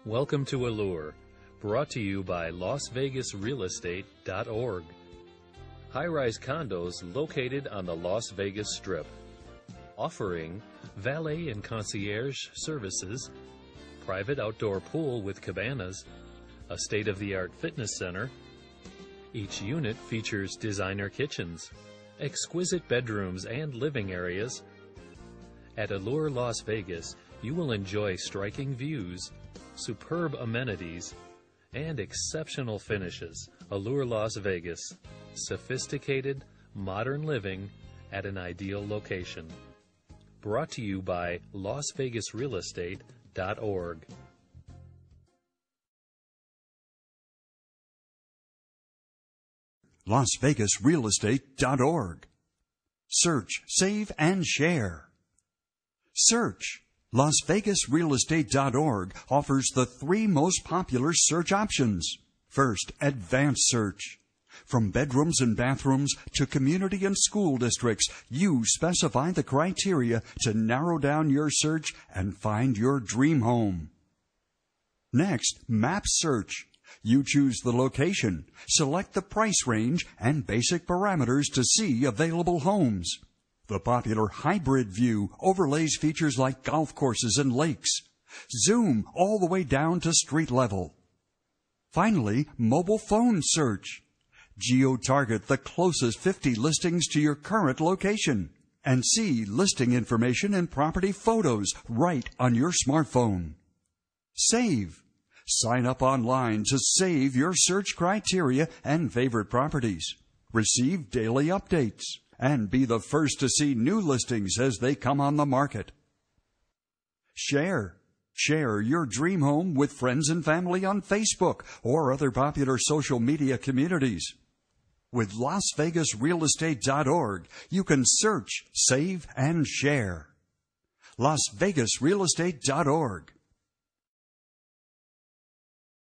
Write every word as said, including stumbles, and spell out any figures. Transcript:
Welcome to Allure, brought to you by Las Vegas Real Estate dot org. High-rise condos located on the Las Vegas Strip, offering valet and concierge services, private outdoor pool with cabanas, a state-of-the-art fitness center. Each unit features designer kitchens, exquisite bedrooms and living areas. At Allure Las Vegas, you will enjoy striking views, superb amenities, and exceptional finishes. Allure Las Vegas, sophisticated, modern living at an ideal location. Brought to you by Las Vegas Real Estate dot org. Las Vegas Real Estate dot org. Search, save, and share. Search. Las Vegas Real Estate dot org offers the three most popular search options. First, advanced search. From bedrooms and bathrooms to community and school districts, you specify the criteria to narrow down your search and find your dream home. Next, map search. You choose the location, select the price range, and basic parameters to see available homes. The popular hybrid view overlays features like golf courses and lakes. Zoom all the way down to street level. Finally, mobile phone search. Geo-target the closest fifty listings to your current location and see listing information and property photos right on your smartphone. Save. Sign up online to save your search criteria and favorite properties. Receive daily updates and be the first to see new listings as they come on the market. Share. Share your dream home with friends and family on Facebook or other popular social media communities. With Las Vegas Real Estate dot org, you can search, save, and share. Las Vegas Real Estate dot org.